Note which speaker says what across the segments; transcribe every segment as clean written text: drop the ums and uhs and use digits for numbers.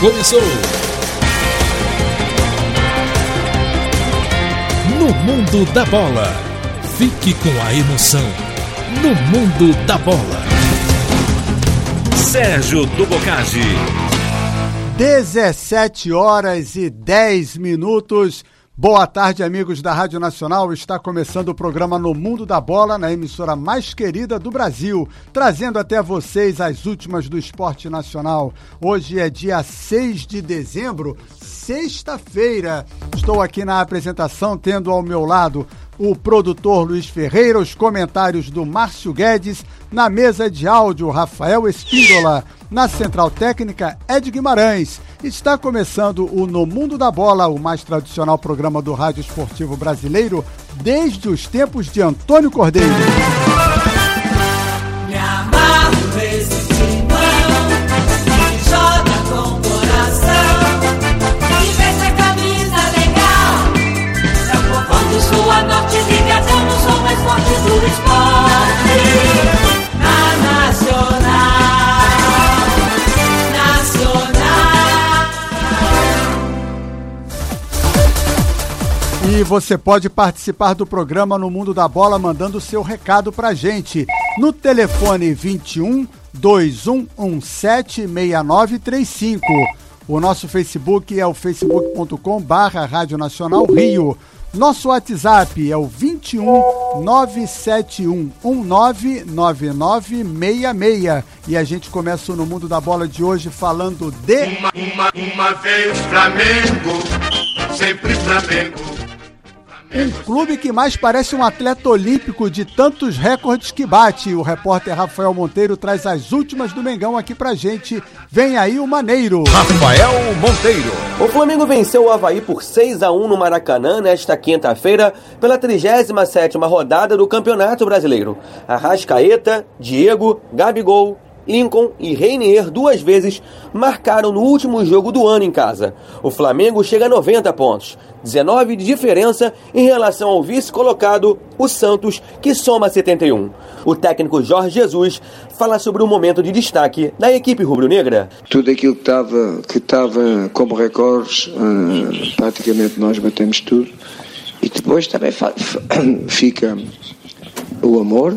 Speaker 1: começou. No Mundo da Bola. Fique com a emoção. No Mundo da Bola. Sérgio do Boccagi.
Speaker 2: 17h10. Boa tarde, amigos da Rádio Nacional. Está começando o programa No Mundo da Bola, na emissora mais querida do Brasil, trazendo até vocês as últimas do esporte nacional. Hoje é dia 6 de dezembro, sexta-feira. Estou aqui na apresentação, tendo ao meu lado o produtor Luiz Ferreira, os comentários do Márcio Guedes, na mesa de áudio Rafael Espíndola, na central técnica Ed Guimarães. Está começando o No Mundo da Bola, o mais tradicional programa do rádio esportivo brasileiro desde os tempos de Antônio Cordeiro.
Speaker 3: Me amarro nesse timão, que joga com coração, que veste a camisa legal. É o povão do sul a norte, ligação no som mais forte do esporte. Na Nacional.
Speaker 2: E você pode participar do programa No Mundo da Bola mandando seu recado pra gente no telefone 21 21176935. O nosso Facebook é o facebook.com/Rádio Nacional Rio. Nosso WhatsApp é o 21 971199966. E a gente começa o No Mundo da Bola de hoje falando de...
Speaker 4: Uma vez Flamengo, sempre Flamengo.
Speaker 2: Um clube que mais parece um atleta olímpico de tantos recordes que bate. O repórter Rafael Monteiro traz as últimas do Mengão aqui pra gente. Vem aí o Maneiro.
Speaker 1: Rafael Monteiro.
Speaker 5: O Flamengo venceu o Avaí por 6-1 no Maracanã nesta quinta-feira pela 37ª rodada do Campeonato Brasileiro. Arrascaeta, Diego, Gabigol, Lincoln e Reinier duas vezes marcaram no último jogo do ano em casa. O Flamengo chega a 90 pontos, 19 de diferença em relação ao vice-colocado, o Santos, que soma 71. O técnico Jorge Jesus fala sobre o momento de destaque da equipe rubro-negra.
Speaker 6: Tudo aquilo que estava como recordes, praticamente nós batemos tudo. E depois também fica o amor,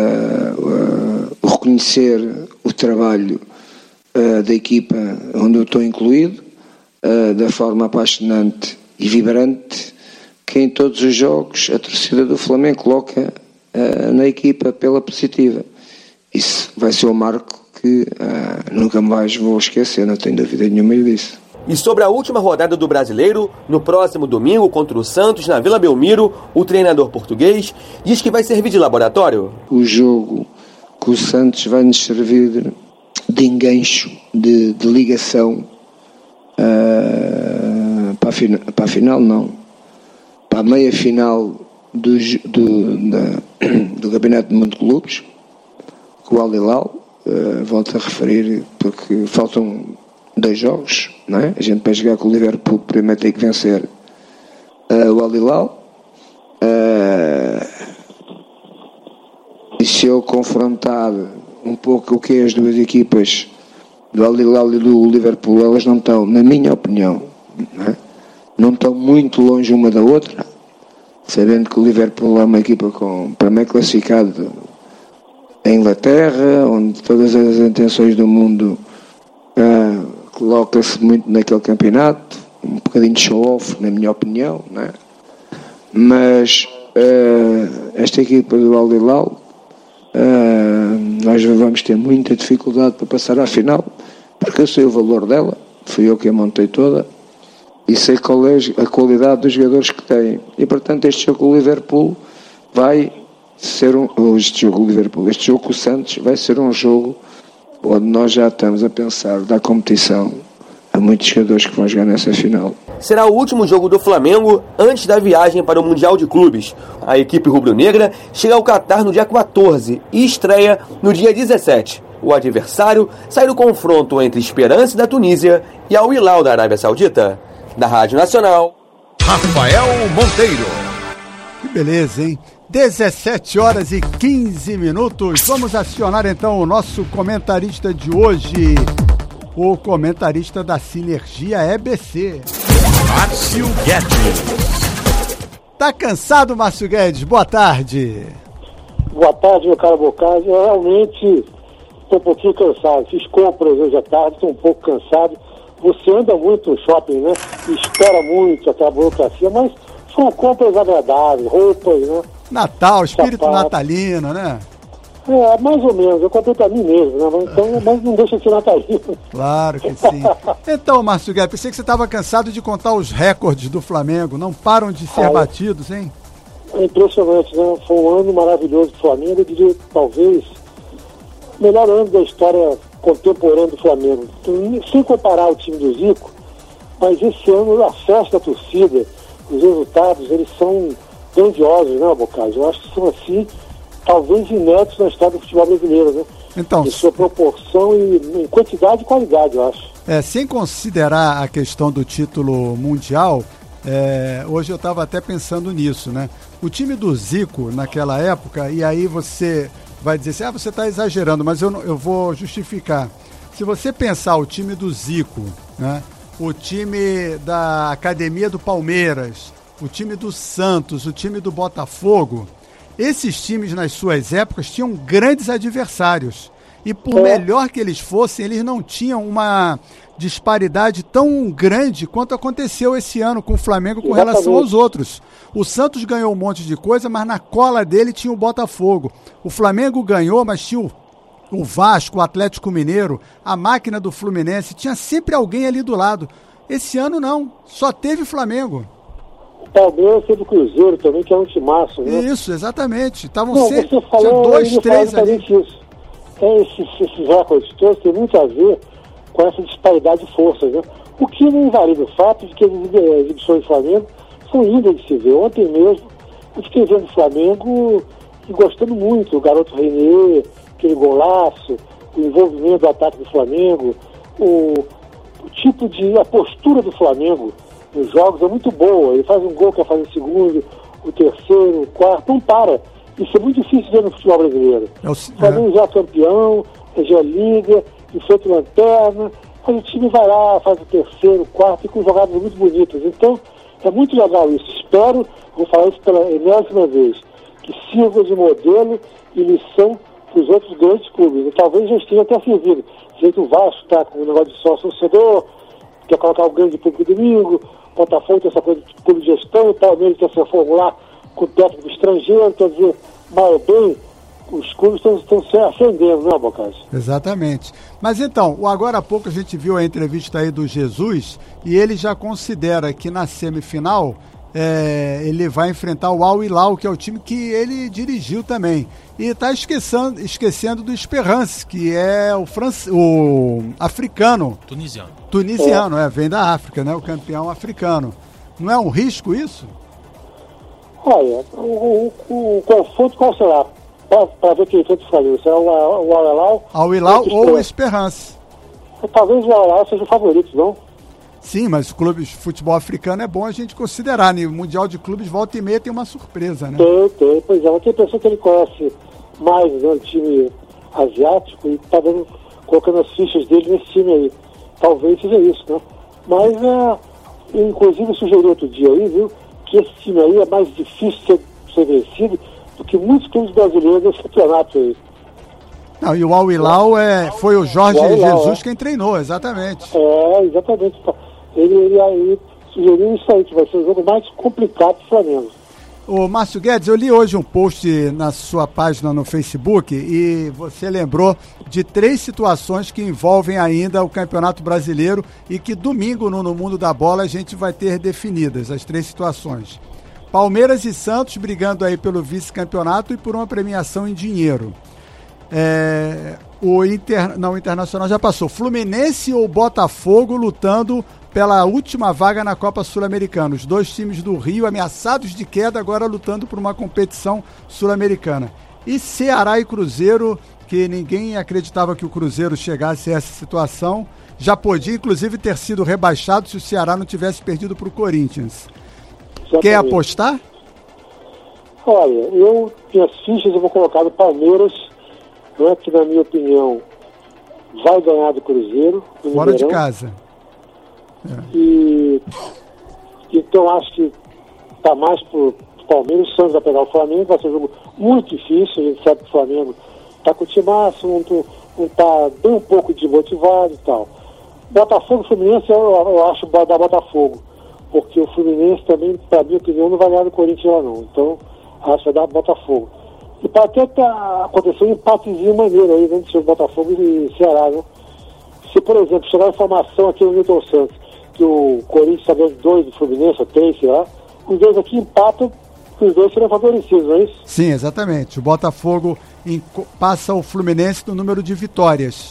Speaker 6: o reconhecer o trabalho da equipa onde eu estou incluído, da forma apaixonante e vibrante que em todos os jogos a torcida do Flamengo coloca na equipa pela positiva. Isso vai ser um marco que nunca mais vou esquecer, não tenho dúvida nenhuma disso.
Speaker 5: E sobre a última rodada do Brasileiro, no próximo domingo contra o Santos, na Vila Belmiro, o treinador português diz que vai servir de laboratório.
Speaker 6: O jogo com o Santos vai nos servir de engancho, de ligação para a final, não. Para a meia-final do Campeonato do Mundo de Clubes, com o Al Hilal, volto a referir, porque faltam 2 jogos, não é? A gente para jogar com o Liverpool primeiro tem que vencer o Al Hilal. E se eu confrontar um pouco o que é as duas equipas do Al Hilal e do Liverpool, elas não estão, na minha opinião, não estão muito longe uma da outra, sabendo que o Liverpool é uma equipa para mim classificado em Inglaterra, onde todas as intenções do mundo coloca-se muito naquele campeonato, um bocadinho de show-off, na minha opinião, não é? Mas esta equipa do Al Hilal, nós vamos ter muita dificuldade para passar à final, porque eu sei o valor dela, fui eu que a montei toda, e sei qual é a qualidade dos jogadores que têm. E portanto este jogo com o Liverpool vai ser este jogo com o Santos vai ser um jogo onde nós já estamos a pensar da competição a muitos jogadores que vão jogar nessa final.
Speaker 5: Será o último jogo do Flamengo antes da viagem para o Mundial de Clubes. A equipe rubro-negra chega ao Catar no dia 14 e estreia no dia 17. O adversário sai do confronto entre Esperance da Tunísia e Al Hilal da Arábia Saudita. Da Rádio Nacional,
Speaker 1: Rafael Monteiro.
Speaker 2: Que beleza, hein? 17h15. Vamos acionar então o nosso comentarista de hoje. o comentarista da Sinergia EBC.
Speaker 1: Márcio Guedes.
Speaker 2: Tá cansado, Márcio Guedes? Boa tarde.
Speaker 7: Boa tarde, meu caro Bocage. Eu realmente estou um pouquinho cansado. Fiz compras hoje à tarde, estou um pouco cansado. Você anda muito no shopping, né? E espera muito aquela burocracia, mas são compras agradáveis, roupas, né?
Speaker 2: Natal, espírito
Speaker 7: Sapato.
Speaker 2: natalino, né?
Speaker 7: É, mais ou menos. Eu comprei para mim mesmo, né? Mas não deixa de ser natalino.
Speaker 2: Claro que sim. Então, Márcio Guedes, pensei que você estava cansado de contar os recordes do Flamengo. Não param de ser batidos, hein?
Speaker 7: É impressionante, né? Foi um ano maravilhoso do Flamengo. Eu diria, talvez, o melhor ano da história contemporânea do Flamengo. Sem comparar o time do Zico, mas esse ano a festa da torcida, os resultados, eles são grandiosos, né, Bocage? Eu acho que são, assim, talvez inéditos na história do futebol brasileiro, né?
Speaker 2: Então,
Speaker 7: em sua proporção e em quantidade e qualidade, eu acho.
Speaker 2: sem considerar a questão do título mundial, hoje eu estava até pensando nisso, né? O time do Zico, naquela época, e aí você vai dizer assim, você está exagerando, mas eu vou justificar. Se você pensar o time do Zico, né? O time da Academia do Palmeiras, o time do Santos, o time do Botafogo, esses times nas suas épocas tinham grandes adversários. E por melhor que eles fossem, eles não tinham uma disparidade tão grande quanto aconteceu esse ano com o Flamengo com relação aos outros. O Santos ganhou um monte de coisa, mas na cola dele tinha o Botafogo. O Flamengo ganhou, mas tinha o Vasco, o Atlético Mineiro, a máquina do Fluminense, tinha sempre alguém ali do lado. Esse ano não, só teve Flamengo.
Speaker 7: O Palmeiras teve o Cruzeiro também, que é um timaço, né?
Speaker 2: Isso, exatamente. Estavam
Speaker 7: você
Speaker 2: tinha
Speaker 7: falou,
Speaker 2: 2, 3 ali.
Speaker 7: Isso. Esses recordes todos têm muito a ver com essa disparidade de forças, né? O que não invalida o fato de que as exibições do Flamengo são lindas de se ver. Ontem mesmo eu fiquei vendo o Flamengo e gostando muito. O garoto René, aquele golaço, o envolvimento do ataque do Flamengo, a postura do Flamengo nos jogos é muito boa. Ele faz um gol, quer fazer o segundo, o terceiro, o quarto, não para. Isso é muito difícil ver no futebol brasileiro. O Flamengo já é campeão, já liga, enfrenta lanterna, mas o time vai lá, faz o terceiro, o quarto, e com jogadas muito bonitas. Então, é muito legal isso. Espero, vou falar isso pela enésima vez, que sirva de modelo e lição para os outros grandes clubes. E talvez já esteja até servido. Jeito o Vasco está com o negócio de sócio torcedor, quer colocar o grande público domingo, o Botafogo tem essa coisa de clube de gestão, o Palmeiras tem essa formular com o técnico estrangeiro, quer dizer, mal ou bem, os clubes estão se acendendo, né, Bocage?
Speaker 2: Exatamente. Mas então, agora há pouco a gente viu a entrevista aí do Jesus e ele já considera que na semifinal ele vai enfrentar o Al Hilal, que é o time que ele dirigiu também. E está esquecendo do Esperance, que é o africano. Tunisiano, vem da África, né? O campeão africano. Não é um risco isso?
Speaker 7: Olha, o confronto qual será? Para ver quem foi que falou. Será o Al Hilal?
Speaker 2: Al Hilal ou o Esperance?
Speaker 7: Talvez o Al Hilal seja o favorito, não?
Speaker 2: Sim, mas clubes de futebol africano é bom a gente considerar, né? O Mundial de Clubes volta e meia tem uma surpresa, né?
Speaker 7: Tem, pois é. Tem pessoa que ele conhece mais, né, o time asiático e está colocando as fichas dele nesse time aí. Talvez seja isso, né? Mas, inclusive, sugeriu outro dia aí, viu, que esse time aí é mais difícil de ser vencido do que muitos clubes brasileiros nesse campeonato aí.
Speaker 2: Não, e o Al Hilal foi o Jorge Jesus quem treinou, exatamente.
Speaker 7: Exatamente. Ele aí sugeriu isso aí, que vai ser o jogo mais complicado do Flamengo.
Speaker 2: Ô Márcio Guedes, eu li hoje um post na sua página no Facebook e você lembrou de 3 situações que envolvem ainda o Campeonato Brasileiro e que domingo no Mundo da Bola a gente vai ter definidas, as 3 situações. Palmeiras e Santos brigando aí pelo vice-campeonato e por uma premiação em dinheiro. O Internacional já passou. Fluminense ou Botafogo lutando pela última vaga na Copa Sul-Americana. Os 2 times do Rio ameaçados de queda agora lutando por uma competição sul-americana. E Ceará e Cruzeiro, que ninguém acreditava que o Cruzeiro chegasse a essa situação, já podia inclusive ter sido rebaixado se o Ceará não tivesse perdido para o Corinthians. Exatamente. Quer apostar?
Speaker 7: Olha, minhas fichas eu vou colocar no Palmeiras, né, que na minha opinião vai ganhar do Cruzeiro.
Speaker 2: Fora de casa.
Speaker 7: E então acho que está mais pro Palmeiras. O Santos vai pegar o Flamengo, vai ser um jogo muito difícil. A gente sabe que o Flamengo está com o timaço, não está bem um pouco desmotivado e tal. Botafogo e Fluminense, eu acho que vai dar Botafogo, porque o Fluminense também, para minha opinião, não vai ganhar do Corinthians lá não. Então acho que vai dar Botafogo. E para até acontecer um empatezinho maneiro aí entre o Botafogo e Ceará, né? Se, por exemplo, chegar a informação aqui no Newton Santos que o Corinthians está ganhando 2 do Fluminense, ou 3, sei lá, os dois aqui empatam, os dois serão favorecidos, não é isso?
Speaker 2: Sim, exatamente. O Botafogo passa o Fluminense no número de vitórias.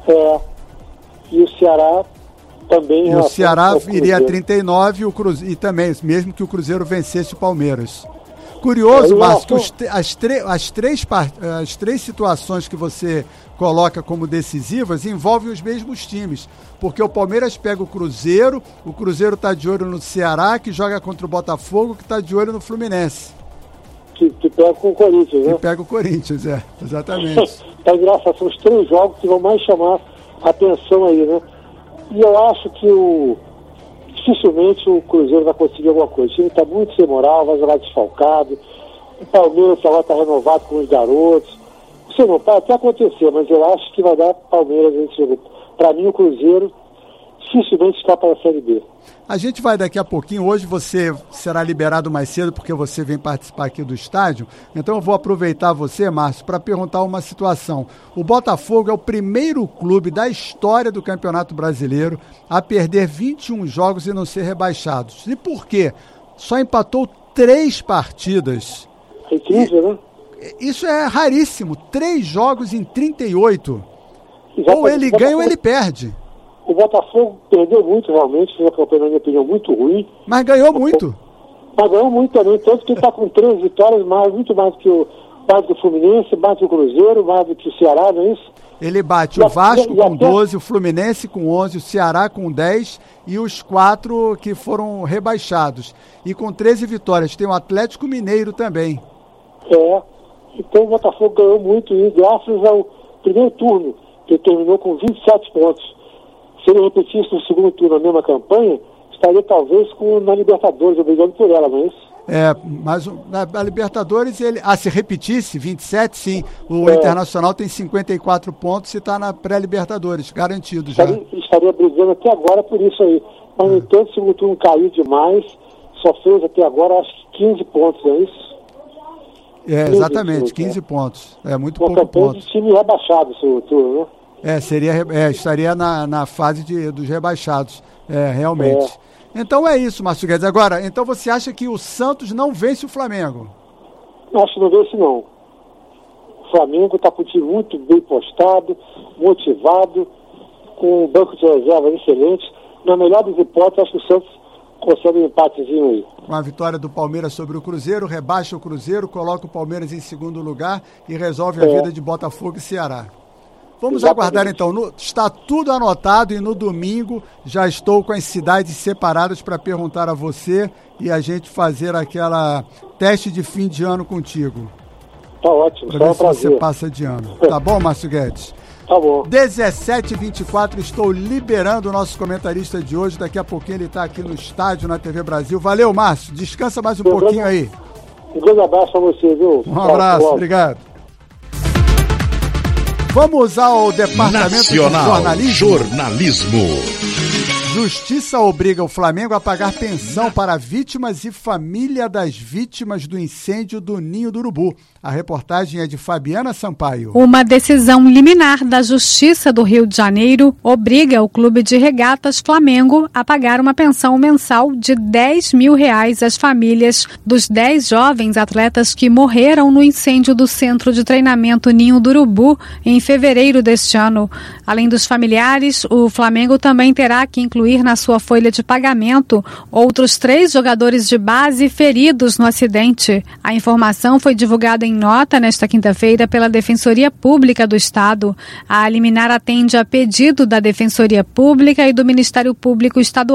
Speaker 7: E o Ceará também...
Speaker 2: E o Ceará iria a 39 e também, mesmo que o Cruzeiro vencesse o Palmeiras. Curioso, Márcio, que as três situações que você coloca como decisivas envolvem os mesmos times, porque o Palmeiras pega o Cruzeiro está de olho no Ceará, que joga contra o Botafogo, que está de olho no Fluminense.
Speaker 7: Que pega com o Corinthians, né?
Speaker 2: Que pega o Corinthians, exatamente.
Speaker 7: Tá engraçado, são os 3 jogos que vão mais chamar a atenção aí, né? E eu acho que dificilmente o Cruzeiro vai conseguir alguma coisa. O time está muito sem moral, vai jogar desfalcado. O Palmeiras agora está renovado com os garotos. Isso não pode até acontecer, mas eu acho que vai dar Palmeiras nesse jogo. Para mim, o Cruzeiro dificilmente está para a Série B.
Speaker 2: A gente vai daqui a pouquinho. Hoje você será liberado mais cedo porque você vem participar aqui do estádio. Então eu vou aproveitar você, Márcio, para perguntar uma situação. O Botafogo é o primeiro clube da história do Campeonato Brasileiro a perder 21 jogos e não ser rebaixado. E por quê? Só empatou 3 partidas.
Speaker 7: É incrível, né?
Speaker 2: Isso é raríssimo. 3 jogos em 38. Ou ele ganha ou ele perde.
Speaker 7: O Botafogo perdeu muito, realmente, fez uma campanha, na minha opinião, muito ruim.
Speaker 2: Mas ganhou muito.
Speaker 7: Mas ganhou muito também, tanto que ele está com 3 vitórias, muito mais do que o Fluminense, mais do que o Cruzeiro, mais do que o Ceará, não é isso?
Speaker 2: Ele bate o Vasco com 12, o Fluminense com 11, o Ceará com 10 e os 4 que foram rebaixados. E com 13 vitórias. Tem o Atlético Mineiro também.
Speaker 7: Então o Botafogo ganhou muito, e graças ao primeiro turno, que terminou com 27 pontos. Se ele repetisse no segundo turno a mesma campanha, estaria talvez na Libertadores, obrigado por ela, não é isso?
Speaker 2: Mas a Libertadores, se repetisse, 27, sim. O Internacional tem 54 pontos e está na pré-Libertadores, garantido já.
Speaker 7: Estaria brigando até agora por isso aí. Mas, no entanto, o segundo turno caiu demais, só fez até agora, acho que 15 pontos, não é isso?
Speaker 2: Exatamente, 15 pontos. É muito pouco ponto.
Speaker 7: De time rebaixado o segundo turno, né?
Speaker 2: Estaria na fase dos rebaixados, realmente. Então é isso, Márcio Guedes. Agora, então você acha que o Santos não vence o Flamengo?
Speaker 7: Acho que não vence, não. O Flamengo está com o time muito bem postado, motivado, com um banco de reservas excelente. Na melhor das hipóteses, acho que o Santos consegue um empatezinho aí.
Speaker 2: Com a vitória do Palmeiras sobre o Cruzeiro, rebaixa o Cruzeiro, coloca o Palmeiras em segundo lugar e resolve a vida de Botafogo e Ceará. Vamos aguardar então, está tudo anotado e no domingo já estou com as cidades separadas para perguntar a você e a gente fazer aquela teste de fim de ano contigo.
Speaker 7: Tá ótimo,
Speaker 2: para ver se você passa de ano. Tá bom, Márcio Guedes?
Speaker 7: Tá bom.
Speaker 2: 17h24, estou liberando o nosso comentarista de hoje, daqui a pouquinho ele está aqui no estádio, na TV Brasil. Valeu, Márcio, descansa mais um pouquinho aí.
Speaker 7: Um grande abraço para você, viu?
Speaker 2: Um abraço, obrigado. Vamos ao Departamento
Speaker 1: Nacional
Speaker 2: de
Speaker 1: Jornalismo.
Speaker 2: Justiça obriga o Flamengo a pagar pensão para vítimas e família das vítimas do incêndio do Ninho do Urubu. A reportagem é de Fabiana Sampaio.
Speaker 8: Uma decisão liminar da Justiça do Rio de Janeiro obriga o Clube de Regatas Flamengo a pagar uma pensão mensal de R$10 mil às famílias dos 10 jovens atletas que morreram no incêndio do Centro de Treinamento Ninho do Urubu em fevereiro deste ano. Além dos familiares, o Flamengo também terá que incluir na sua folha de pagamento outros 3 jogadores de base feridos no acidente. A informação foi divulgada em nota nesta quinta-feira pela Defensoria Pública do Estado. A liminar atende a pedido da Defensoria Pública e do Ministério Público Estadual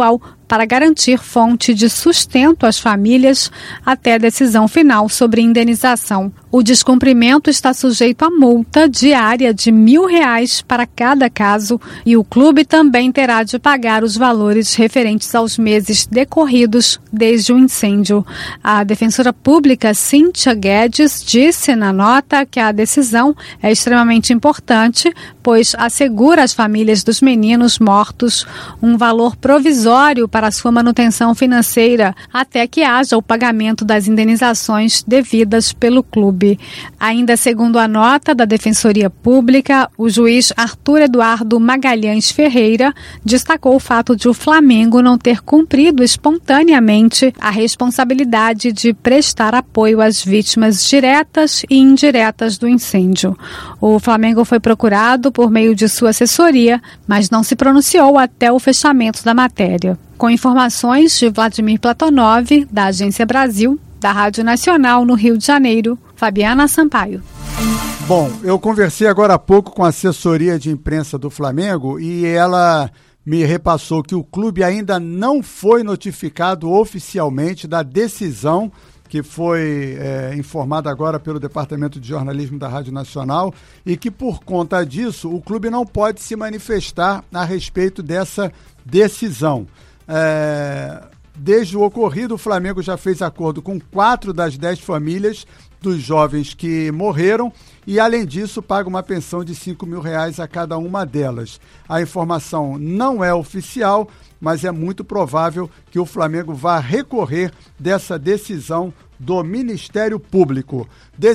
Speaker 8: para garantir fonte de sustento às famílias até a decisão final sobre indenização. O descumprimento está sujeito a multa diária de R$1.000 para cada caso e o clube também terá de pagar os valores referentes aos meses decorridos desde o incêndio. A defensora pública Cíntia Guedes disse na nota que a decisão é extremamente importante, pois assegura às famílias dos meninos mortos um valor provisório para sua manutenção financeira até que haja o pagamento das indenizações devidas pelo clube. Ainda segundo a nota da Defensoria Pública, o juiz Arthur Eduardo Magalhães Ferreira destacou o fato de o Flamengo não ter cumprido espontaneamente a responsabilidade de prestar apoio às vítimas diretas e indiretas do incêndio. O Flamengo foi procurado por meio de sua assessoria, mas não se pronunciou até o fechamento da matéria. Com informações de Vladimir Platonov, da Agência Brasil, da Rádio Nacional no Rio de Janeiro, Fabiana Sampaio.
Speaker 2: Bom, eu conversei agora há pouco com a assessoria de imprensa do Flamengo e ela me repassou que o clube ainda não foi notificado oficialmente da decisão que foi informada agora pelo Departamento de Jornalismo da Rádio Nacional e que, por conta disso, o clube não pode se manifestar a respeito dessa decisão. Desde o ocorrido, o Flamengo já fez acordo com 4 das 10 famílias dos jovens que morreram e, além disso, paga uma pensão de R$5.000 a cada uma delas. A informação não é oficial, mas é muito provável que o Flamengo vá recorrer dessa decisão do Ministério Público.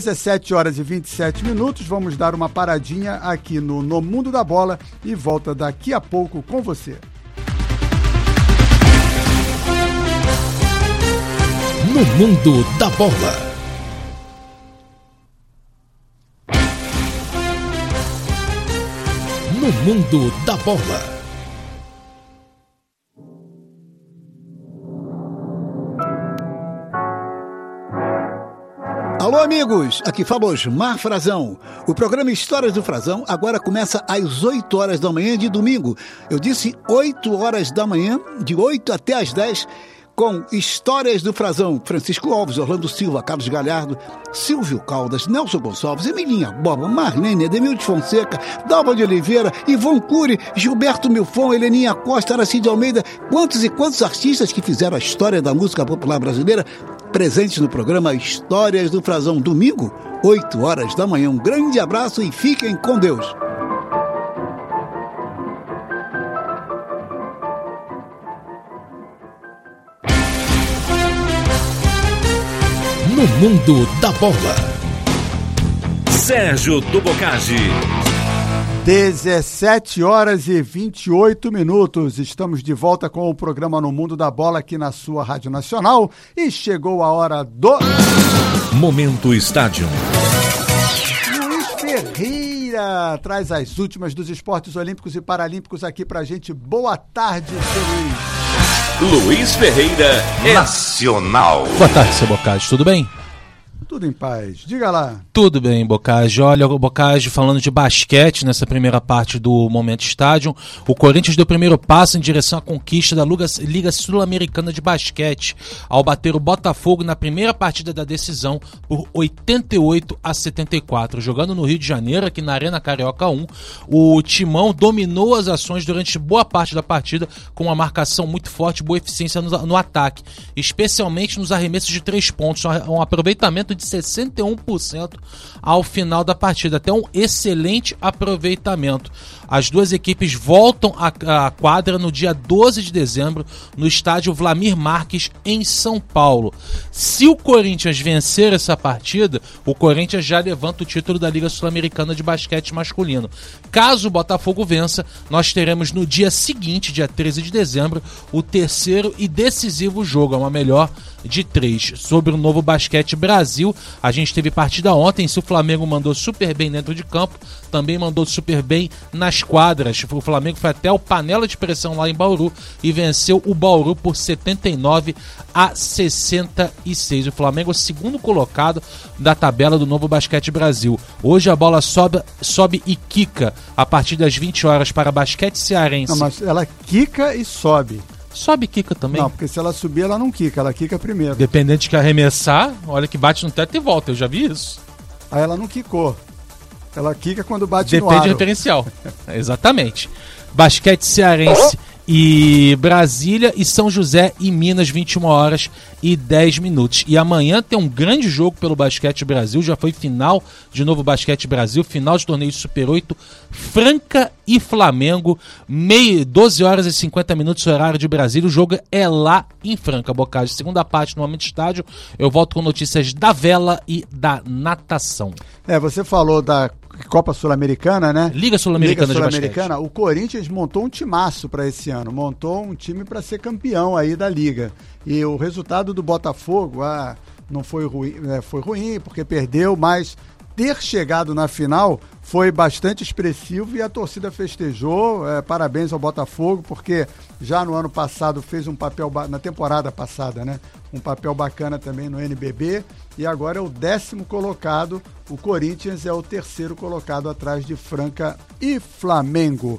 Speaker 2: 17h27, vamos dar uma paradinha aqui no Mundo da Bola e volta daqui a pouco com você.
Speaker 1: No Mundo da Bola. No Mundo da Bola.
Speaker 9: Alô, amigos, aqui fala Osmar Frazão. O programa Histórias do Frazão agora começa às 8 horas da manhã de domingo. Eu disse 8 horas da manhã, de 8 até às 10, com Histórias do Frazão, Francisco Alves, Orlando Silva, Carlos Galhardo, Silvio Caldas, Nelson Gonçalves, Emilinha Boba, Marlene, Edemilde Fonseca, Dalva de Oliveira, Ivon Cury, Gilberto Milfon, Heleninha Costa, Aracide Almeida, quantos e quantos artistas que fizeram a história da música popular brasileira presentes no programa Histórias do Frazão, domingo, 8 horas da manhã. Um grande abraço e fiquem com Deus.
Speaker 1: No Mundo da Bola. Sérgio do Bocage.
Speaker 2: 17h28. Estamos de volta com o programa No Mundo da Bola aqui na sua Rádio Nacional e chegou a hora do...
Speaker 1: Momento Estádio.
Speaker 2: Luiz Ferreira traz as últimas dos esportes olímpicos e paralímpicos aqui pra gente. Boa tarde, seu Luiz.
Speaker 1: Luiz Ferreira Nacional.
Speaker 10: Boa tarde, seu Bocage, tudo bem?
Speaker 2: Tudo em paz, diga lá.
Speaker 10: Tudo bem, Bocage. Olha, o Bocage falando de basquete nessa primeira parte do Momento Estádio. O Corinthians deu o primeiro passo em direção à conquista da Liga Sul-Americana de Basquete, ao bater o Botafogo na primeira partida da decisão por 88-74. Jogando no Rio de Janeiro, aqui na Arena Carioca 1, o Timão dominou as ações durante boa parte da partida, com uma marcação muito forte, boa eficiência no ataque, especialmente nos arremessos de 3 pontos, um aproveitamento de 61% ao final da partida, até um excelente aproveitamento. As duas equipes voltam à quadra no dia 12 de dezembro no estádio Vlamir Marques, em São Paulo. Se o Corinthians vencer essa partida, o Corinthians já levanta o título da Liga Sul-Americana de Basquete Masculino. Caso o Botafogo vença, nós teremos no dia seguinte, dia 13 de dezembro, o terceiro e decisivo jogo, uma melhor de 3. Sobre o Novo Basquete Brasil, a gente teve partida ontem. Se o Flamengo mandou super bem dentro de campo, também mandou super bem nas quadras. O Flamengo foi até o panela de pressão lá em Bauru e venceu o Bauru por 79-66. O Flamengo é o segundo colocado da tabela do Novo Basquete Brasil. Hoje a bola sobe e quica a partir das 20 horas para Basquete Cearense.
Speaker 2: Não, mas ela quica e sobe.
Speaker 10: sobe e quica também.
Speaker 2: Não, porque se ela subir, ela não quica, ela quica primeiro.
Speaker 10: Dependente de que arremessar, olha que bate no teto e volta, eu já vi isso.
Speaker 2: Aí ela não quicou. Ela quica quando bate no aro.
Speaker 10: Depende do referencial. Exatamente. Basquete cearense e Brasília e São José e Minas, 21h10. E amanhã tem um grande jogo pelo Basquete Brasil, já foi final de novo Basquete Brasil, final de torneio Super 8, Franca e Flamengo, 12h50 horário de Brasília, o jogo é lá em Franca, Bocage. Segunda parte no Momento Estádio, eu volto com notícias da vela e da natação.
Speaker 2: Você falou da Copa Sul-Americana, né?
Speaker 10: Liga Sul-Americana de basquete.
Speaker 2: O Corinthians montou um timaço para esse ano, montou um time para ser campeão aí da Liga. E o resultado do Botafogo, não foi ruim, foi ruim porque perdeu, mas ter chegado na final foi bastante expressivo e a torcida festejou. Parabéns ao Botafogo, porque já no ano passado fez um papel, na temporada passada, né? Um papel bacana também no NBB, e agora é o 10º colocado. O Corinthians é o 3º colocado atrás de Franca e Flamengo.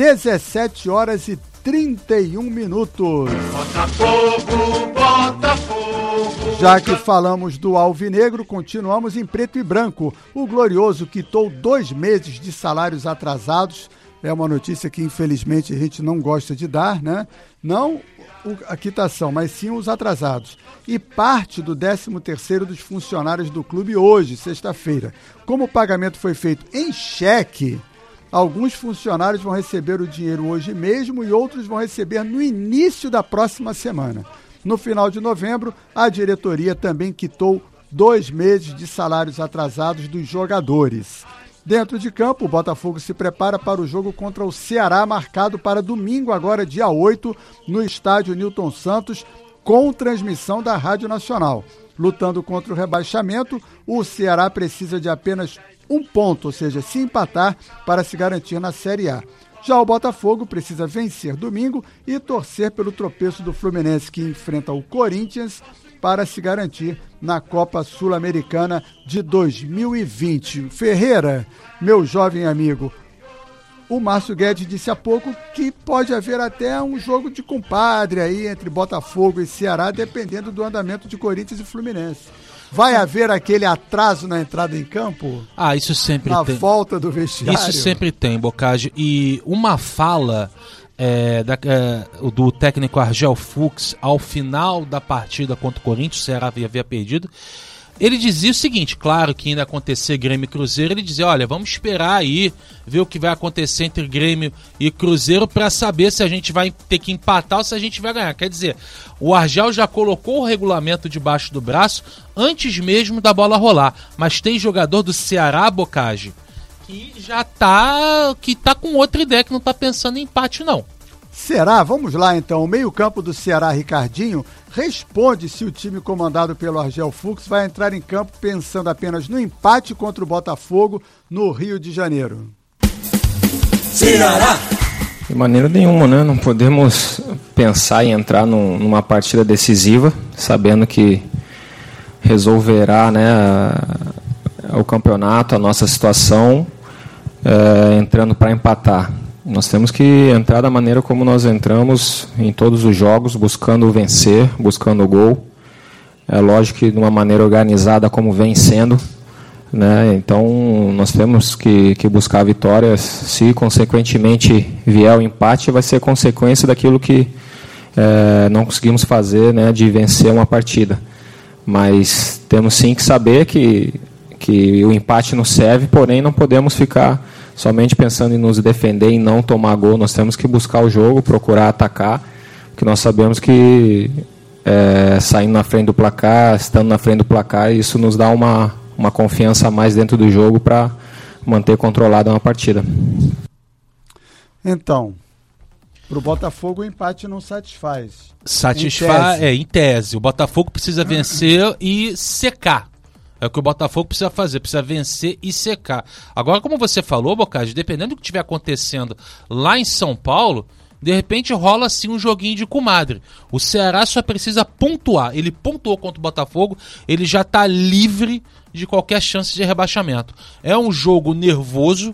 Speaker 2: 17h31.
Speaker 4: Botafogo, Botafogo.
Speaker 2: Já que falamos do Alvinegro, continuamos em preto e branco. O Glorioso quitou 2 meses de salários atrasados. É uma notícia que infelizmente a gente não gosta de dar, né? Não a quitação, mas sim os atrasados. E parte do 13º dos funcionários do clube hoje, sexta-feira. Como o pagamento foi feito em cheque, alguns funcionários vão receber o dinheiro hoje mesmo e outros vão receber no início da próxima semana. No final de novembro, a diretoria também quitou 2 meses de salários atrasados dos jogadores. Dentro de campo, o Botafogo se prepara para o jogo contra o Ceará, marcado para domingo, agora dia 8, no estádio Newton Santos, com transmissão da Rádio Nacional. Lutando contra o rebaixamento, o Ceará precisa de apenas 1 ponto, ou seja, se empatar para se garantir na Série A. Já o Botafogo precisa vencer domingo e torcer pelo tropeço do Fluminense, que enfrenta o Corinthians, para se garantir na Copa Sul-Americana de 2020. Ferreira, meu jovem amigo, o Márcio Guedes disse há pouco que pode haver até um jogo de compadre aí entre Botafogo e Ceará, dependendo do andamento de Corinthians e Fluminense. Vai haver aquele atraso na entrada em campo?
Speaker 10: Isso sempre tem.
Speaker 2: Na volta do vestiário?
Speaker 10: Isso sempre tem, Bocage. E uma fala do técnico Argel Fuchs ao final da partida contra o Corinthians, o Ceará havia perdido. Ele dizia o seguinte, claro que ainda ia acontecer Grêmio e Cruzeiro, ele dizia, olha, vamos esperar aí, ver o que vai acontecer entre Grêmio e Cruzeiro para saber se a gente vai ter que empatar ou se a gente vai ganhar. Quer dizer, o Argel já colocou o regulamento debaixo do braço antes mesmo da bola rolar, mas tem jogador do Ceará, Bocage, que já tá com outra ideia, que não tá pensando em empate não.
Speaker 2: Será? Vamos lá então, o meio-campo do Ceará, Ricardinho, responde se o time comandado pelo Argel Fuchs vai entrar em campo pensando apenas no empate contra o Botafogo no Rio de Janeiro.
Speaker 11: Ceará! De maneira nenhuma, né? Não podemos pensar em entrar numa partida decisiva, sabendo que resolverá, né, o campeonato, a nossa situação, entrando para empatar. Nós temos que entrar da maneira como nós entramos em todos os jogos, buscando vencer, buscando o gol. É lógico que de uma maneira organizada como vem sendo, né? Então nós temos que buscar a vitória. Se consequentemente vier o empate, vai ser consequência daquilo que não conseguimos fazer, né, de vencer uma partida. Mas temos sim que saber que o empate nos serve, porém não podemos ficar somente pensando em nos defender e não tomar gol. Nós temos que buscar o jogo, procurar atacar, porque nós sabemos que saindo na frente do placar, estando na frente do placar, isso nos dá uma confiança a mais dentro do jogo para manter controlada uma partida.
Speaker 2: Então, para o Botafogo o empate não satisfaz.
Speaker 10: Em tese. O Botafogo precisa vencer e secar. É o que o Botafogo precisa fazer, precisa vencer e secar. Agora, como você falou, Bocage, dependendo do que estiver acontecendo lá em São Paulo, de repente rola assim um joguinho de comadre. O Ceará só precisa pontuar. Ele pontuou contra o Botafogo, ele já está livre de qualquer chance de rebaixamento. É um jogo nervoso,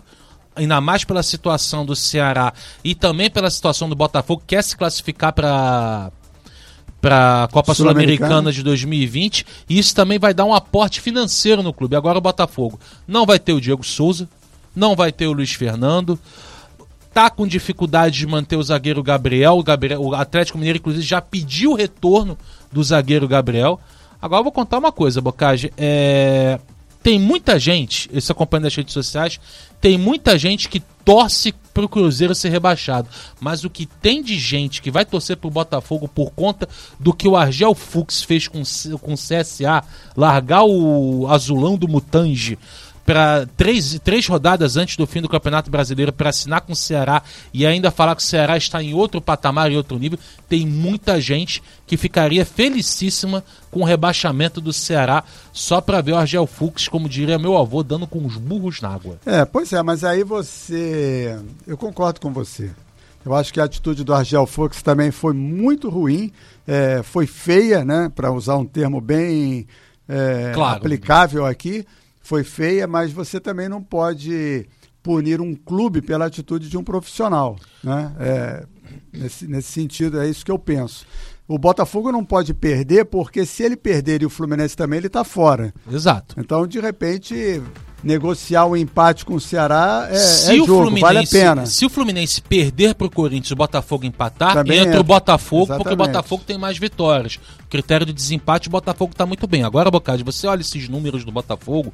Speaker 10: ainda mais pela situação do Ceará e também pela situação do Botafogo, que quer se classificar para a Copa Sul-Americana de 2020, e isso também vai dar um aporte financeiro no clube. Agora o Botafogo não vai ter o Diego Souza, não vai ter o Luiz Fernando, tá com dificuldade de manter o zagueiro Gabriel. O Atlético Mineiro, inclusive, já pediu o retorno do zagueiro Gabriel. Agora eu vou contar uma coisa, Bocage. Tem muita gente, isso acompanha nas redes sociais, tem muita gente que torce pro Cruzeiro ser rebaixado. Mas o que tem de gente que vai torcer pro Botafogo por conta do que o Argel Fux fez com o CSA, largar o azulão do Mutange para três rodadas antes do fim do Campeonato Brasileiro para assinar com o Ceará e ainda falar que o Ceará está em outro patamar, em outro nível, tem muita gente que ficaria felicíssima com o rebaixamento do Ceará só para ver o Argel Fux, como diria meu avô, dando com os burros na água.
Speaker 2: Pois é, mas aí eu concordo com você. Eu acho que a atitude do Argel Fux também foi muito ruim, foi feia, né, para usar um termo bem claro, aplicável aqui. Foi feia, mas você também não pode punir um clube pela atitude de um profissional, né? Nesse sentido, é isso que eu penso. O Botafogo não pode perder, porque se ele perder e o Fluminense também, ele está fora.
Speaker 10: Exato.
Speaker 2: Então, de repente, negociar o empate com o Ceará jogo, vale a pena.
Speaker 10: Se o Fluminense perder para o Corinthians e o Botafogo empatar, também entra o Botafogo. Exatamente. Porque o Botafogo tem mais vitórias. Critério de desempate, o Botafogo está muito bem. Agora, Bocage, você olha esses números do Botafogo,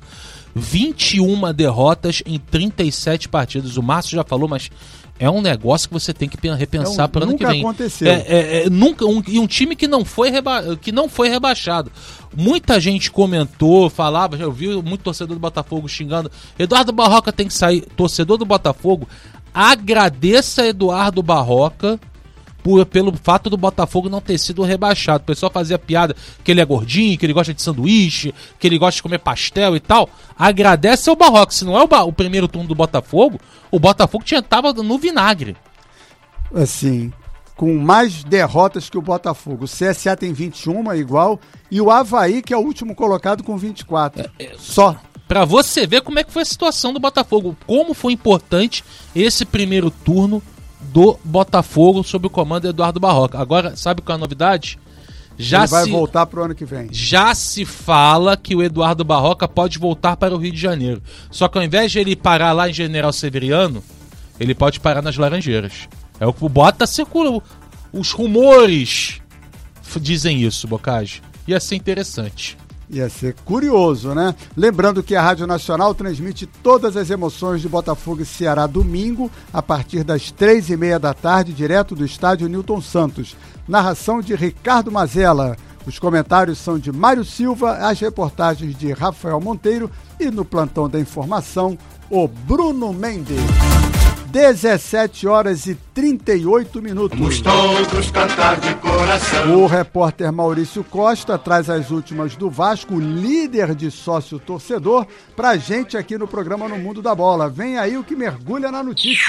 Speaker 10: 21 derrotas em 37 partidas. O Márcio já falou, mas é um negócio que você tem que repensar para o ano que vem.
Speaker 2: Nunca aconteceu.
Speaker 10: E um time que não foi rebaixado. Muita gente comentou, falava, já ouviu muito torcedor do Botafogo xingando, Eduardo Barroca tem que sair. Torcedor do Botafogo, agradeça Eduardo Barroca pelo fato do Botafogo não ter sido rebaixado. O pessoal fazia piada que ele é gordinho, que ele gosta de sanduíche, que ele gosta de comer pastel e tal. Agradece ao Barroca. Se não é o primeiro turno do Botafogo, o Botafogo estava no vinagre.
Speaker 2: Assim, com mais derrotas que o Botafogo. O CSA tem 21, igual, e o Avaí, que é o último colocado, com 24. Só.
Speaker 10: Pra você ver como é que foi a situação do Botafogo. Como foi importante esse primeiro turno do Botafogo sob o comando de Eduardo Barroca. Agora, sabe qual é a novidade?
Speaker 2: Ele vai voltar pro ano que vem.
Speaker 10: Já se fala que o Eduardo Barroca pode voltar para o Rio de Janeiro. Só que ao invés de ele parar lá em General Severiano, ele pode parar nas Laranjeiras. É o que o Bota circula. Os rumores dizem isso, Bocage. Ia ser interessante.
Speaker 2: Ia ser curioso, né? Lembrando que a Rádio Nacional transmite todas as emoções de Botafogo e Ceará domingo, a partir das 3h30 da tarde, direto do estádio Newton Santos. Narração de Ricardo Mazella. Os comentários são de Mário Silva, as reportagens de Rafael Monteiro e no plantão da informação, o Bruno Mendes. 17h38.
Speaker 4: Vamos todos cantar de coração.
Speaker 2: O repórter Maurício Costa traz as últimas do Vasco, líder de sócio-torcedor, pra gente aqui no programa No Mundo da Bola. Vem aí o que mergulha na notícia.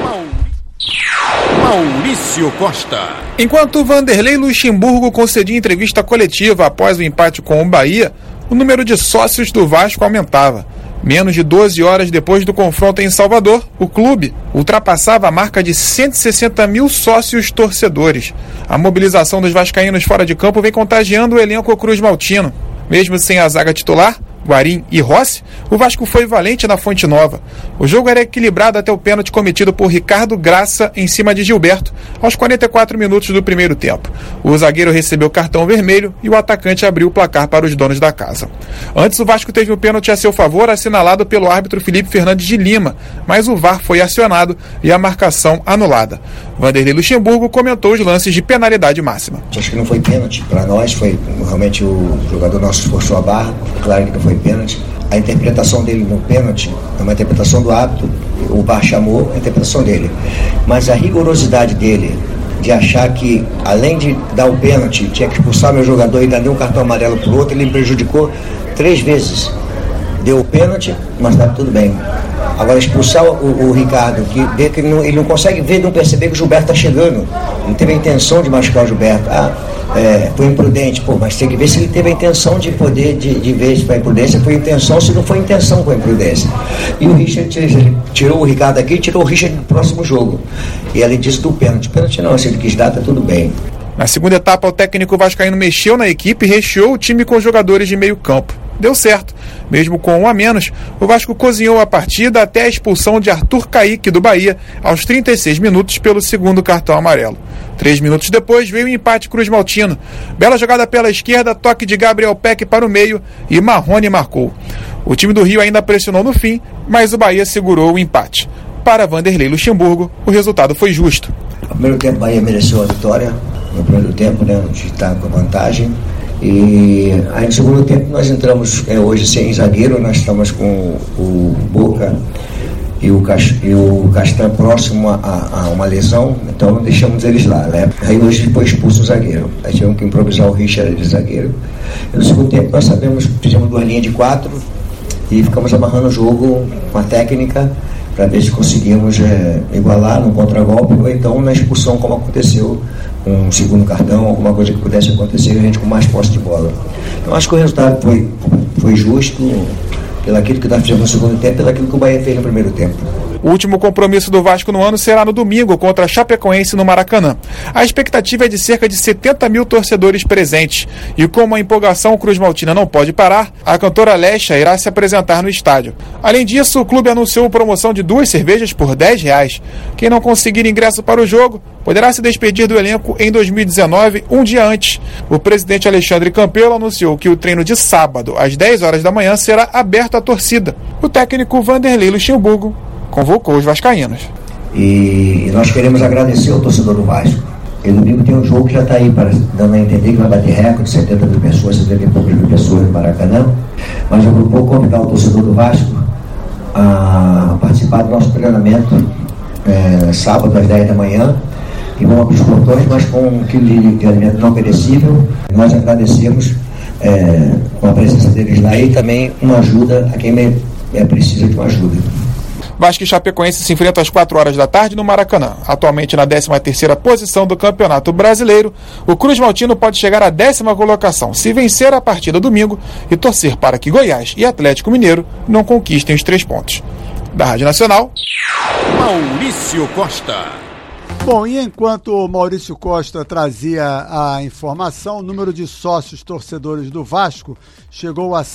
Speaker 1: Maurício Costa.
Speaker 12: Enquanto Vanderlei Luxemburgo concedia entrevista coletiva após o empate com o Bahia, o número de sócios do Vasco aumentava. Menos de 12 horas depois do confronto em Salvador, o clube ultrapassava a marca de 160 mil sócios torcedores. A mobilização dos vascaínos fora de campo vem contagiando o elenco cruz-maltino. Mesmo sem a zaga titular, Guarim e Rossi, o Vasco foi valente na Fonte Nova. O jogo era equilibrado até o pênalti cometido por Ricardo Graça em cima de Gilberto, aos 44 minutos do primeiro tempo. O zagueiro recebeu cartão vermelho e o atacante abriu o placar para os donos da casa. Antes, o Vasco teve um pênalti a seu favor, assinalado pelo árbitro Felipe Fernandes de Lima, mas o VAR foi acionado e a marcação anulada. Vanderlei Luxemburgo comentou os lances de penalidade máxima.
Speaker 13: Acho que não foi pênalti para nós, foi realmente o jogador nosso forçou a barra, claro que não foi pênalti. A interpretação dele no pênalti é uma interpretação do árbitro, o VAR chamou a interpretação dele. Mas a rigorosidade dele de achar que, além de dar o pênalti, tinha que expulsar meu jogador e ainda deu um cartão amarelo pro outro, ele me prejudicou 3 vezes. Deu o pênalti, mas tá tudo bem. Agora, expulsar o Ricardo, que ele não consegue ver, não perceber que o Gilberto está chegando. Não teve a intenção de machucar o Gilberto. foi imprudente, mas tem que ver se ele teve a intenção de poder, de ver se foi imprudência, foi intenção, se não foi intenção, foi imprudência. E o Richard, ele tirou o Ricardo aqui e tirou o Richard no próximo jogo. E além disso, do pênalti. Pênalti não, se ele quis dar, tá tudo bem.
Speaker 12: Na segunda etapa, o técnico vascaíno mexeu na equipe e recheou o time com jogadores de meio campo. Deu certo. Mesmo com 1 a menos, o Vasco cozinhou a partida até a expulsão de Arthur Caíque do Bahia aos 36 minutos pelo segundo cartão amarelo. 3 minutos depois veio o empate cruzmaltino. Bela jogada pela esquerda, toque de Gabriel Peck para o meio e Marrone marcou. O time do Rio ainda pressionou no fim, mas o Bahia segurou o empate. Para Vanderlei Luxemburgo, o resultado foi justo.
Speaker 13: No primeiro tempo, o Bahia mereceu a vitória. No primeiro tempo, né, a gente está com vantagem. E aí no segundo tempo nós entramos hoje sem zagueiro, nós estamos com o Boca e o Castan próximo a uma lesão, então não deixamos eles lá, né? Aí hoje foi expulso o zagueiro, aí tivemos que improvisar o Richard de zagueiro. E no segundo tempo nós fizemos 2 linhas de 4 e ficamos amarrando o jogo com a técnica para ver se conseguimos igualar no contragolpe ou então na expulsão, como aconteceu com um segundo cartão, alguma coisa que pudesse acontecer, a gente com mais posse de bola. Então acho que o resultado foi justo pelaquilo que nós fizemos no segundo tempo, pelaquilo que o Bahia fez no primeiro tempo.
Speaker 12: O último compromisso do Vasco no ano será no domingo contra a Chapecoense no Maracanã. A expectativa é de cerca de 70 mil torcedores presentes. E como a empolgação cruzmaltina não pode parar, a cantora Lecha irá se apresentar no estádio. Além disso, o clube anunciou promoção de 2 cervejas por R$10. Quem não conseguir ingresso para o jogo poderá se despedir do elenco em 2019, um dia antes. O presidente Alexandre Campelo anunciou que o treino de sábado, às 10 horas da manhã, será aberto à torcida. O técnico Vanderlei Luxemburgo convocou os vascaínos.
Speaker 13: E nós queremos agradecer ao torcedor do Vasco. E domingo tem um jogo que já está aí, dando a entender que vai bater recorde, 70 mil pessoas, 70 e poucas mil pessoas no Maracanã. Mas eu vou convidar o torcedor do Vasco a participar do nosso treinamento sábado às 10 da manhã. E vamos abrir os portões, mas com um quilo de alimento não perecível. Nós agradecemos com a presença deles lá e também uma ajuda a quem precisa de uma ajuda.
Speaker 12: Vasco e Chapecoense se enfrentam às 4 horas da tarde no Maracanã. Atualmente na 13ª posição do Campeonato Brasileiro, o cruzmaltino pode chegar à 10ª colocação se vencer a partida domingo e torcer para que Goiás e Atlético Mineiro não conquistem os 3 pontos. Da Rádio Nacional,
Speaker 1: Maurício Costa.
Speaker 2: Bom, e enquanto o Maurício Costa trazia a informação, o número de sócios torcedores do Vasco chegou a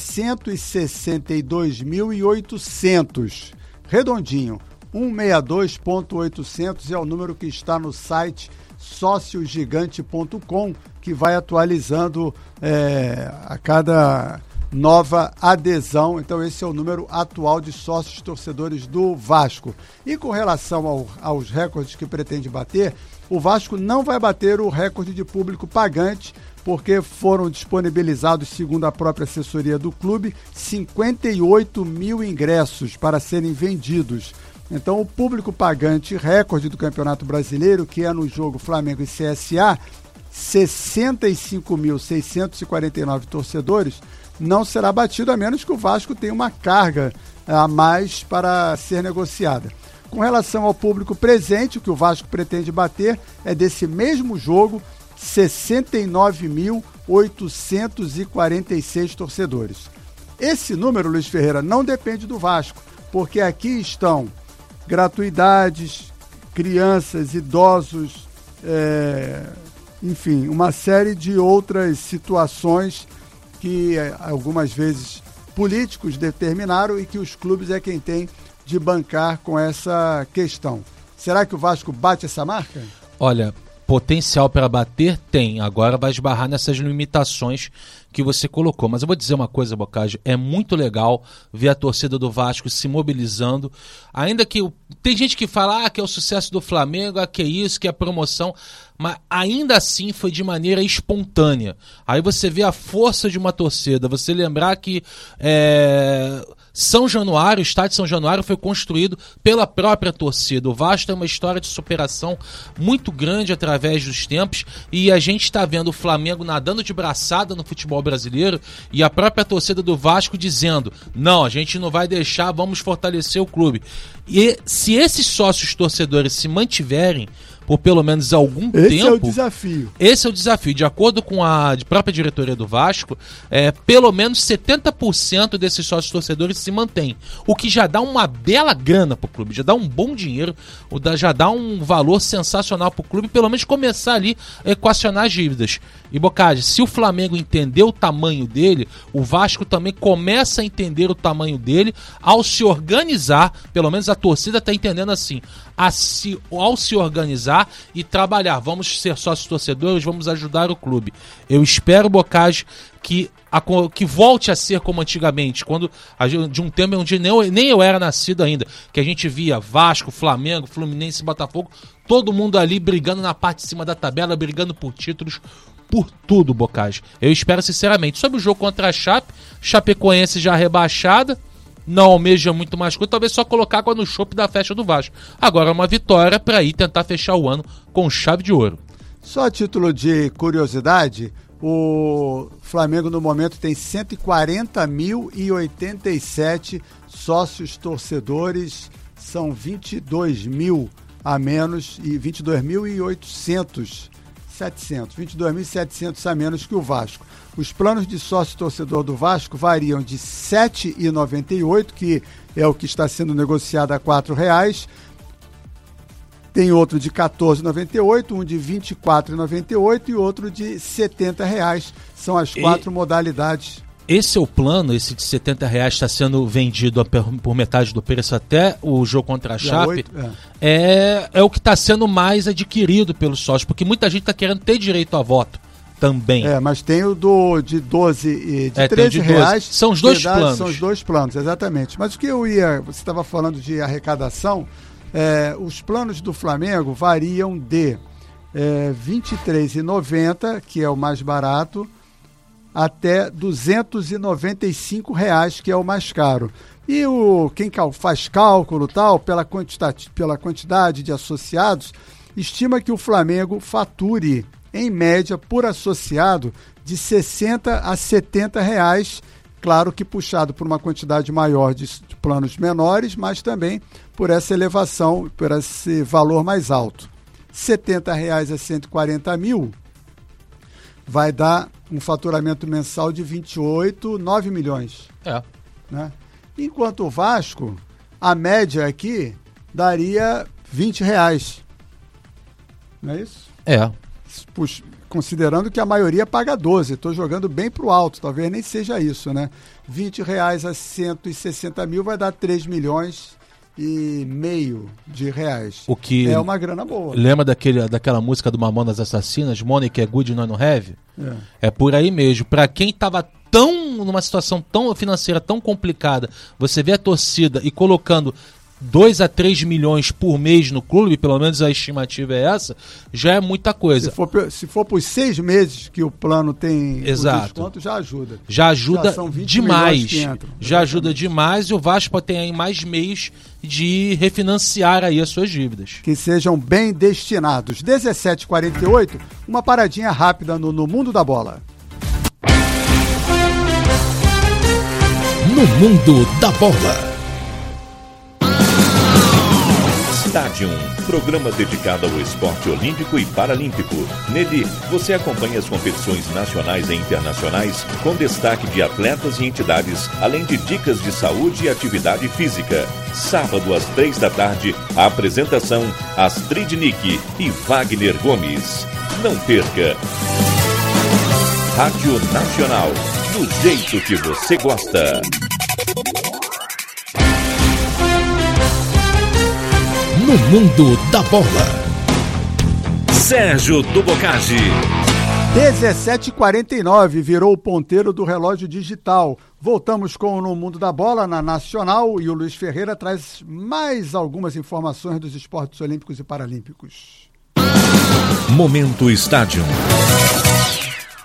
Speaker 2: 162.800. Redondinho, 162.800 é o número que está no site sociogigante.com, que vai atualizando a cada nova adesão. Então esse é o número atual de sócios torcedores do Vasco. E com relação aos recordes que pretende bater, o Vasco não vai bater o recorde de público pagante, porque foram disponibilizados, segundo a própria assessoria do clube, 58 mil ingressos para serem vendidos. Então, o público pagante recorde do Campeonato Brasileiro, que é no jogo Flamengo e CSA, 65.649 torcedores, não será batido, a menos que o Vasco tenha uma carga a mais para ser negociada. Com relação ao público presente, o que o Vasco pretende bater é desse mesmo jogo, 69.846 torcedores. Esse número, Luiz Ferreira, não depende do Vasco, porque aqui estão gratuidades, crianças, idosos, enfim, uma série de outras situações que algumas vezes políticos determinaram e que os clubes é quem tem de bancar com essa questão. Será que o Vasco bate essa marca?
Speaker 10: Olha, potencial para bater tem, agora vai esbarrar nessas limitações que você colocou, mas eu vou dizer uma coisa, Boccaccio, é muito legal ver a torcida do Vasco se mobilizando, ainda que tem gente que fala que é o sucesso do Flamengo, que é isso, que é a promoção, mas ainda assim foi de maneira espontânea. Aí você vê a força de uma torcida, você lembrar que São Januário, o estádio São Januário foi construído pela própria torcida. O Vasco tem uma história de superação muito grande através dos tempos e a gente está vendo o Flamengo nadando de braçada no futebol brasileiro e a própria torcida do Vasco dizendo: não, a gente não vai deixar, vamos fortalecer o clube. E se esses sócios torcedores se mantiverem por pelo menos algum tempo...
Speaker 2: Esse é o desafio.
Speaker 10: Esse é o desafio. De acordo com a própria diretoria do Vasco, pelo menos 70% desses sócios torcedores se mantém. O que já dá uma bela grana pro clube, já dá um bom dinheiro, já dá um valor sensacional pro clube, pelo menos começar ali a equacionar as dívidas. E Boccagi, se o Flamengo entender o tamanho dele, o Vasco também começa a entender o tamanho dele ao se organizar, pelo menos a torcida está entendendo assim, ao se organizar e trabalhar. Vamos ser sócios torcedores, vamos ajudar o clube. Eu espero, Boccagi, que volte a ser como antigamente, quando de um tempo onde nem eu era nascido ainda, que a gente via Vasco, Flamengo, Fluminense e Botafogo, todo mundo ali brigando na parte de cima da tabela, brigando por títulos, por tudo, Boccagi. Eu espero sinceramente. Sobre o jogo contra a Chapecoense já rebaixada, não almeja muito mais coisa, talvez só colocar água no chope da festa do Vasco. Agora uma vitória para ir tentar fechar o ano com chave de ouro.
Speaker 2: Só a título de curiosidade, o Flamengo no momento tem 140.087 sócios torcedores, são 22 mil a menos e 22.700 a menos que o Vasco. Os planos de sócio torcedor do Vasco variam de R$ 7,98, que é o que está sendo negociado a R$ 4,00. Tem outro de R$ 14,98, um de R$ 24,98 e outro de R$ 70,00. São as 4 modalidades.
Speaker 10: Esse é o plano, esse de R$ 70,00 está sendo vendido por metade do preço até o jogo contra a Chape. É o que está sendo mais adquirido pelos sócios, porque muita gente está querendo ter direito a voto também.
Speaker 2: Mas tem o de 12 e de R$13.
Speaker 10: São os dois planos.
Speaker 2: São os dois planos, exatamente. Mas o que você estava falando de arrecadação, os planos do Flamengo variam de R$ 23,90, que é o mais barato, até R$ 295, que é o mais caro. E quem faz cálculo tal, pela quantidade de associados, estima que o Flamengo fature, em média, por associado, de R$ 60 a R$ 70, claro que puxado por uma quantidade maior de planos menores, mas também por essa elevação, por esse valor mais alto. R$ 70 a 140 mil vai dar um faturamento mensal de 9 milhões. Né? Enquanto o Vasco, a média aqui daria R$20. Não é isso? Considerando que a maioria paga 12, estou jogando bem para o alto, talvez nem seja isso, né? R$20 a 160 mil vai dar 3 milhões e meio de reais.
Speaker 10: O que
Speaker 2: é uma grana boa.
Speaker 10: Lembra daquela música do Mamonas Assassinas, Money que é good, nós não have? É por aí mesmo. Para quem estava numa situação tão financeira tão complicada, você vê a torcida e colocando 2 a 3 milhões por mês no clube, pelo menos a estimativa é essa, já é muita coisa.
Speaker 2: Se for por 6 meses que o plano tem
Speaker 10: o
Speaker 2: desconto, já ajuda.
Speaker 10: Já ajuda demais. Já ajuda demais e o Vasco tem aí mais meios de refinanciar aí as suas dívidas.
Speaker 2: Que sejam bem destinados. 17h48, uma paradinha rápida no Mundo da Bola.
Speaker 1: No Mundo da Bola.
Speaker 14: Stadium, programa dedicado ao esporte olímpico e paralímpico. Nele, você acompanha as competições nacionais e internacionais, com destaque de atletas e entidades, além de dicas de saúde e atividade física. Sábado, às 3 da tarde, a apresentação Astrid Nick e Wagner Gomes. Não perca! Rádio Nacional, do jeito que você gosta.
Speaker 1: No Mundo da Bola.
Speaker 14: Sérgio do Boccagi.
Speaker 2: 17h49, virou o ponteiro do relógio digital. Voltamos com o No Mundo da Bola na Nacional e o Luiz Ferreira traz mais algumas informações dos esportes olímpicos e paralímpicos.
Speaker 14: Momento Estádio.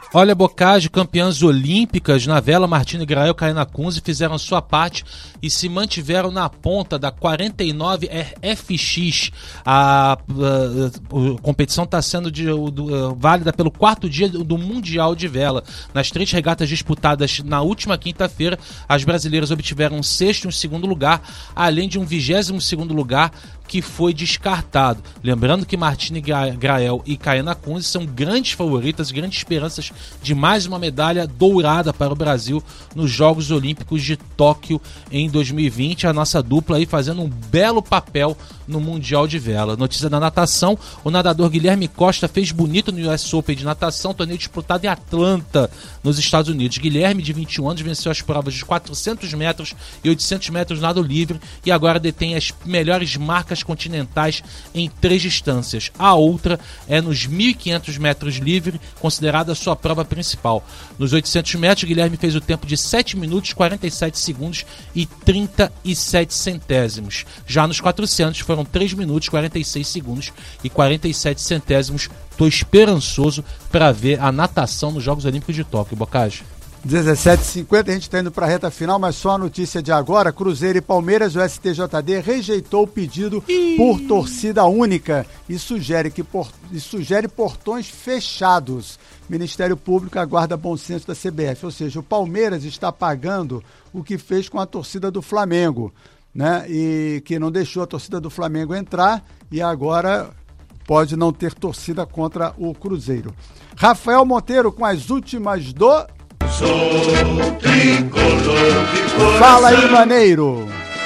Speaker 10: Olha, Boccagi, campeãs olímpicas na vela, Martina Grael e Kaena Kunze fizeram sua parte e se mantiveram na ponta da 49 FX. A competição está sendo válida pelo 4º dia do Mundial de Vela. Nas 3 regatas disputadas na última quinta-feira, as brasileiras obtiveram um 6º e um 2º lugar, além de um 22º lugar que foi descartado. Lembrando que Martina Grael e Kaena Kunze são grandes favoritas, grandes esperanças de mais uma medalha dourada para o Brasil nos Jogos Olímpicos de Tóquio em 2020. A nossa dupla aí fazendo um belo papel no Mundial de Vela. Notícia da natação: o nadador Guilherme Costa fez bonito no US Open de natação, torneio disputado em Atlanta, nos Estados Unidos. Guilherme, de 21 anos, venceu as provas de 400 metros e 800 metros nado livre e agora detém as melhores marcas continentais em 3 distâncias. A outra é nos 1.500 metros livre, considerada a sua prova principal. Nos 800 metros, Guilherme fez o tempo de 7 minutos, 47 segundos e 37 centésimos. Já nos 400 foram 3 minutos, 46 segundos e 47 centésimos. Estou esperançoso para ver a natação nos Jogos Olímpicos de Tóquio, Boccagi.
Speaker 2: 17h50, a gente está indo para a reta final, mas só a notícia de agora: Cruzeiro e Palmeiras, o STJD rejeitou o pedido por torcida única e sugere portões fechados. Ministério Público aguarda bom senso da CBF, ou seja, o Palmeiras está pagando o que fez com a torcida do Flamengo, né? E que não deixou a torcida do Flamengo entrar e agora pode não ter torcida contra o Cruzeiro. Rafael Monteiro com as últimas do... Fala aí, maneiro.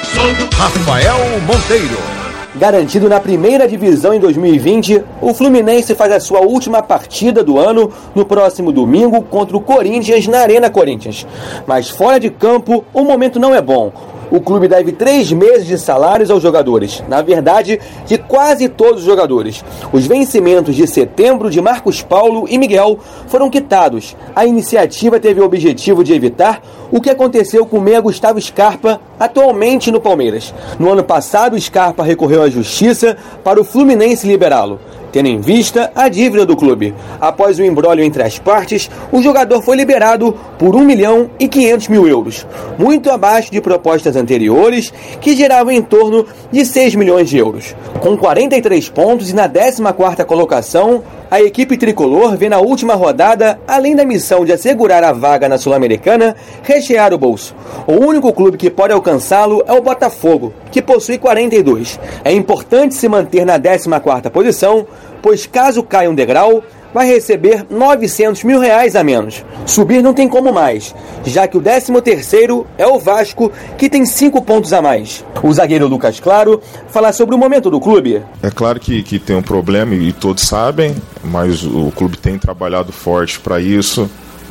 Speaker 1: Rafael Monteiro.
Speaker 5: Garantido na primeira divisão em 2020, o Fluminense faz a sua última partida do ano no próximo domingo contra o Corinthians na Arena Corinthians. Mas fora de campo, o momento não é bom. O clube deve 3 meses de salários aos jogadores, na verdade, de quase todos os jogadores. Os vencimentos de setembro de Marcos Paulo e Miguel foram quitados. A iniciativa teve o objetivo de evitar o que aconteceu com o meia Gustavo Scarpa, atualmente no Palmeiras. No ano passado, Scarpa recorreu à justiça para o Fluminense liberá-lo, tendo em vista a dívida do clube. Após o imbróglio entre as partes, o jogador foi liberado por 1.500.000 euros, muito abaixo de propostas anteriores, que geravam em torno de 6 milhões de euros. Com 43 pontos e na 14ª colocação, a equipe tricolor vê na última rodada, além da missão de assegurar a vaga na Sul-Americana, rechear o bolso. O único clube que pode alcançá-lo é o Botafogo, que possui 42. É importante se manter na 14ª posição, pois caso caia um degrau, vai receber 900 mil reais a menos. Subir não tem como mais, já que o 13º é o Vasco, que tem 5 pontos a mais. O zagueiro Lucas Claro fala sobre o momento do clube.
Speaker 15: É claro que tem um problema e todos sabem, mas o clube tem trabalhado forte para isso.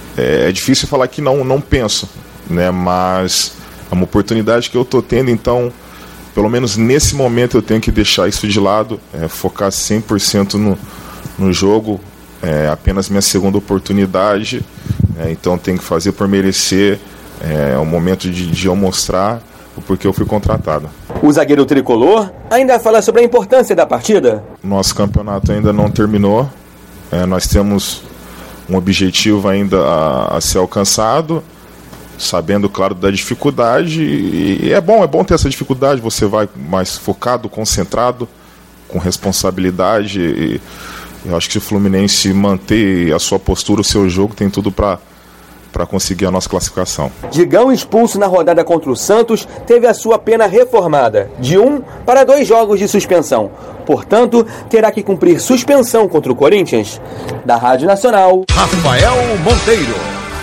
Speaker 15: É difícil falar que não penso, né? Mas é uma oportunidade que eu estou tendo, então pelo menos nesse momento eu tenho que deixar isso de lado, focar 100% no jogo. É apenas minha segunda oportunidade, então tenho que fazer por merecer. É o momento de eu mostrar o porquê eu fui contratado.
Speaker 5: O zagueiro tricolor ainda fala sobre a importância da partida.
Speaker 15: Nosso campeonato ainda não terminou, nós temos um objetivo ainda a ser alcançado, sabendo, claro, da dificuldade, e é bom ter essa dificuldade, você vai mais focado, concentrado, com responsabilidade. E eu acho que se o Fluminense manter a sua postura, o seu jogo, tem tudo para conseguir a nossa classificação.
Speaker 5: Digão, expulso na rodada contra o Santos, teve a sua pena reformada, de 1 para 2 jogos de suspensão. Portanto, terá que cumprir suspensão contra o Corinthians. Da Rádio Nacional,
Speaker 1: Rafael Monteiro.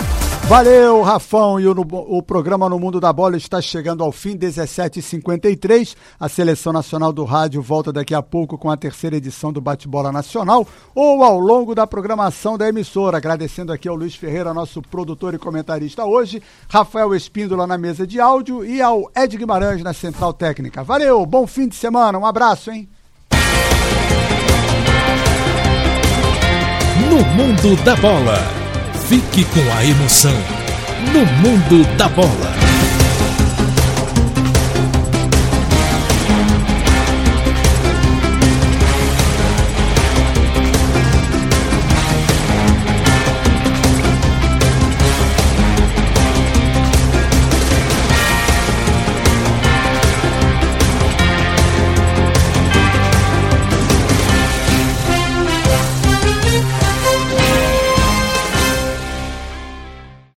Speaker 2: Valeu, Rafão, e o programa No Mundo da Bola está chegando ao fim, 17h53. A Seleção Nacional do Rádio volta daqui a pouco com a 3ª edição do Bate-Bola Nacional, ou ao longo da programação da emissora. Agradecendo aqui ao Luiz Ferreira, nosso produtor e comentarista hoje, Rafael Espíndola na mesa de áudio e ao Ed Guimarães na Central Técnica. Valeu, bom fim de semana, um abraço, hein?
Speaker 1: No Mundo da Bola. Fique com a emoção no Mundo da Bola.